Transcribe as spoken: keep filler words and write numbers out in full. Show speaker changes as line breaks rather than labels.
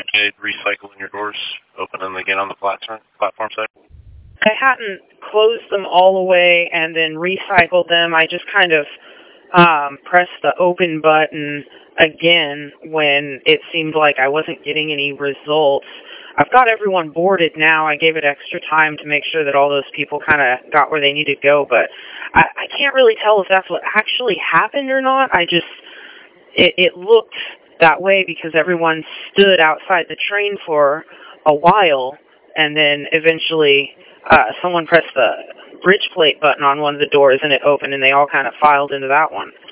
okay recycling your doors, open them again on the platform, platform side?
I hadn't closed them all the way and then recycled them. I just kind of um, pressed the open button again when it seemed like I wasn't getting any results. I've got everyone boarded now. I gave it extra time to make sure that all those people kind of got where they needed to go, but I, I can't really tell if that's what actually happened or not. I just, it, it looked that way because everyone stood outside the train for a while, and then eventually uh, someone pressed the bridge plate button on one of the doors and it opened and they all kind of filed into that one.